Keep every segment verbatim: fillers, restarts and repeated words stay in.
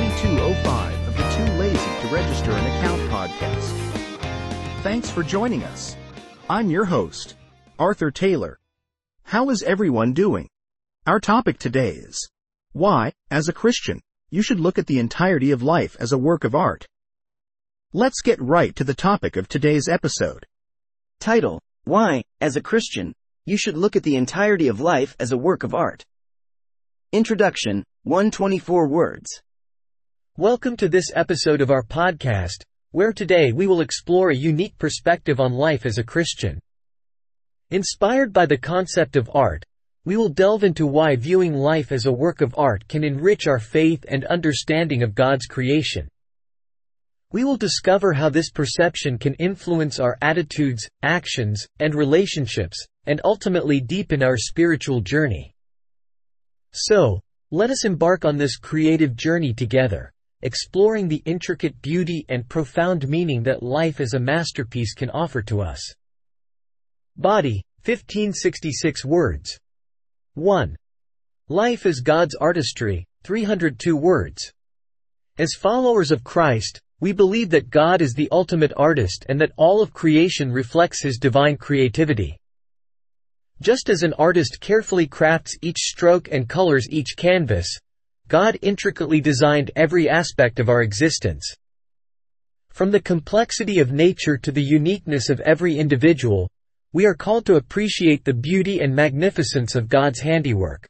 thirty-two oh five of the Too Lazy to Register an Account podcast. Thanks for joining us. I'm your host, Arthur Taylor. How is everyone doing? Our topic today is why, as a Christian, you should look at the entirety of life as a work of art. Let's get right to the topic of today's episode. Title: Why, as a Christian, you should look at the entirety of life as a work of art. Introduction, one hundred twenty-four words. Welcome to this episode of our podcast, where today we will explore a unique perspective on life as a Christian. Inspired by the concept of art, we will delve into why viewing life as a work of art can enrich our faith and understanding of God's creation. We will discover how this perception can influence our attitudes, actions, and relationships, and ultimately deepen our spiritual journey. So, let us embark on this creative journey together, exploring the intricate beauty and profound meaning that life as a masterpiece can offer to us. Body, fifteen sixty-six words. one. Life is God's artistry, three hundred two words. As followers of Christ, we believe that God is the ultimate artist and that all of creation reflects His divine creativity. Just as an artist carefully crafts each stroke and colors each canvas, God intricately designed every aspect of our existence. From the complexity of nature to the uniqueness of every individual, we are called to appreciate the beauty and magnificence of God's handiwork.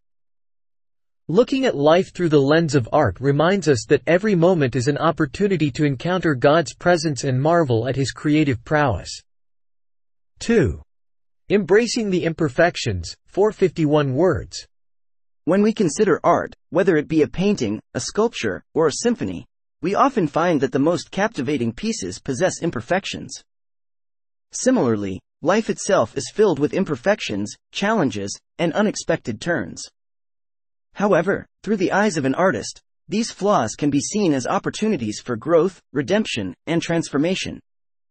Looking at life through the lens of art reminds us that every moment is an opportunity to encounter God's presence and marvel at His creative prowess. two. Embracing the imperfections, four hundred fifty-one words. When we consider art, whether it be a painting, a sculpture, or a symphony, we often find that the most captivating pieces possess imperfections. Similarly, life itself is filled with imperfections, challenges, and unexpected turns. However, through the eyes of an artist, these flaws can be seen as opportunities for growth, redemption, and transformation.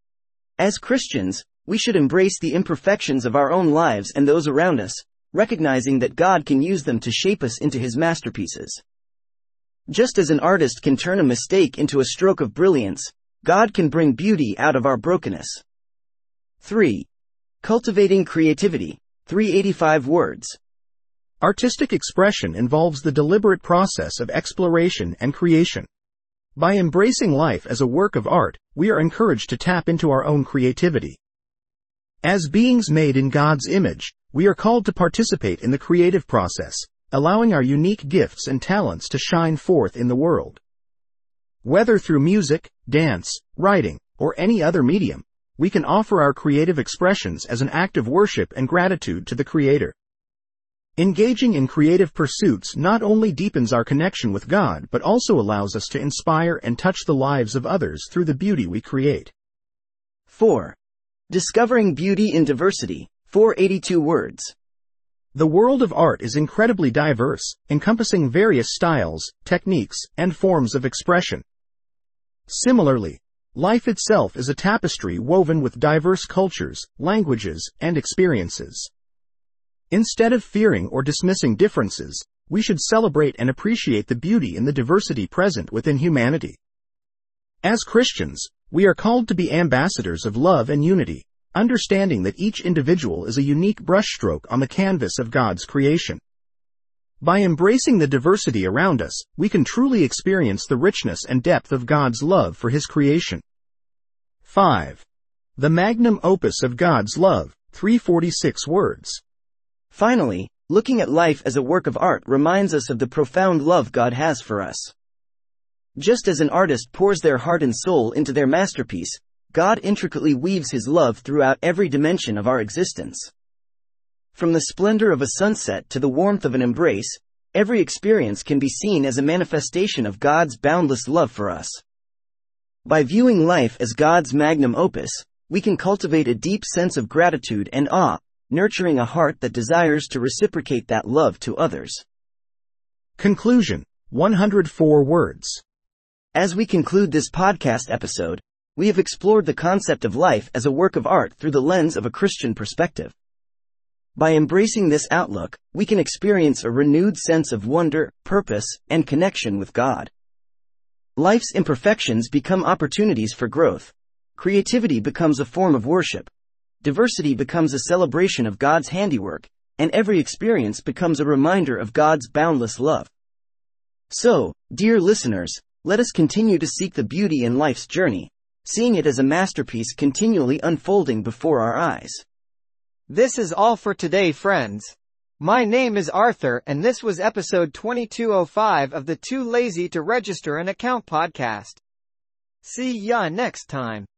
As Christians, we should embrace the imperfections of our own lives and those around us, recognizing that God can use them to shape us into His masterpieces. Just as an artist can turn a mistake into a stroke of brilliance, God can bring beauty out of our brokenness. three. Cultivating creativity, three hundred eighty-five words. Artistic expression involves the deliberate process of exploration and creation. By embracing life as a work of art, we are encouraged to tap into our own creativity. As beings made in God's image, we are called to participate in the creative process, allowing our unique gifts and talents to shine forth in the world. Whether through music, dance, writing, or any other medium, we can offer our creative expressions as an act of worship and gratitude to the Creator. Engaging in creative pursuits not only deepens our connection with God but also allows us to inspire and touch the lives of others through the beauty we create. four. Discovering beauty in diversity, four hundred eighty-two words. The world of art is incredibly diverse, encompassing various styles, techniques, and forms of expression. Similarly, life itself is a tapestry woven with diverse cultures, languages, and experiences. Instead of fearing or dismissing differences, we should celebrate and appreciate the beauty in the diversity present within humanity. As Christians, we are called to be ambassadors of love and unity, understanding that each individual is a unique brushstroke on the canvas of God's creation. By embracing the diversity around us, we can truly experience the richness and depth of God's love for His creation. five. The magnum opus of God's love, three hundred forty-six words. Finally, looking at life as a work of art reminds us of the profound love God has for us. Just as an artist pours their heart and soul into their masterpiece, God intricately weaves His love throughout every dimension of our existence. From the splendor of a sunset to the warmth of an embrace, every experience can be seen as a manifestation of God's boundless love for us. By viewing life as God's magnum opus, we can cultivate a deep sense of gratitude and awe, nurturing a heart that desires to reciprocate that love to others. Conclusion, one hundred four words. As we conclude this podcast episode, we have explored the concept of life as a work of art through the lens of a Christian perspective. By embracing this outlook, we can experience a renewed sense of wonder, purpose, and connection with God. Life's imperfections become opportunities for growth. Creativity becomes a form of worship. Diversity becomes a celebration of God's handiwork, and every experience becomes a reminder of God's boundless love. So, dear listeners, let us continue to seek the beauty in life's journey, seeing it as a masterpiece continually unfolding before our eyes. This is all for today, friends. My name is Arthur, and this was episode twenty-two oh five of the Too Lazy to Register an Account podcast. See ya next time.